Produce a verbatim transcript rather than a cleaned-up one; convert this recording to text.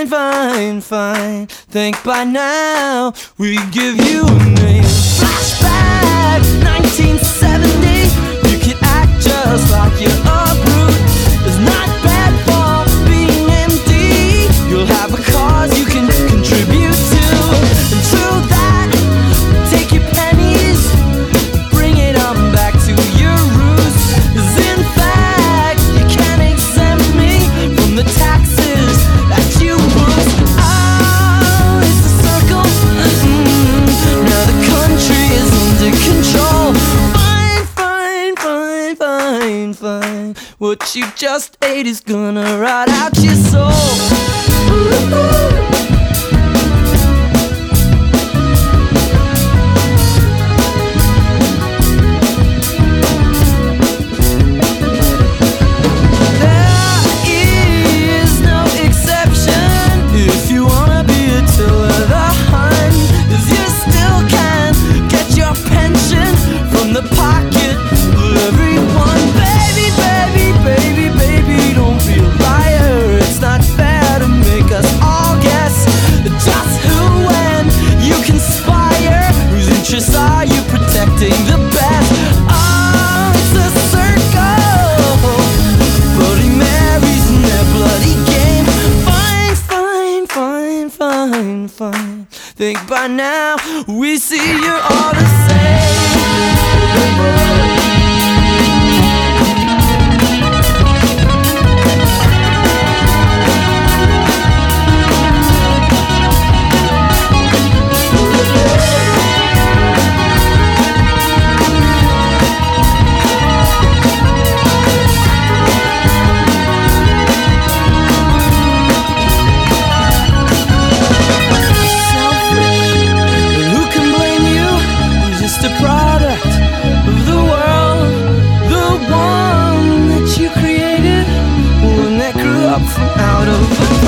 fine, fine, fine. Think by now we give you a name. Flashback, nineteen seventy. You can act just like you're a brute. It's not bad for being empty. You'll have a cause you can contribute to. And through that, take your pennies, bring it on back to your roots. 'Cause in fact, you can't exempt me from the taxes that you boost. Oh, it's a circle. Mm-hmm. Now the country is under control. Fine, fine, fine, fine, fine. What you just ate is gonna rot out your soul. Ooh. Are you protecting the best? Oh, it's a circle. Bloody Marys in their bloody game. Fine, fine, fine, fine, fine. Think by now we see you're all the same. A product of the world, the one that you created, one that grew up from out of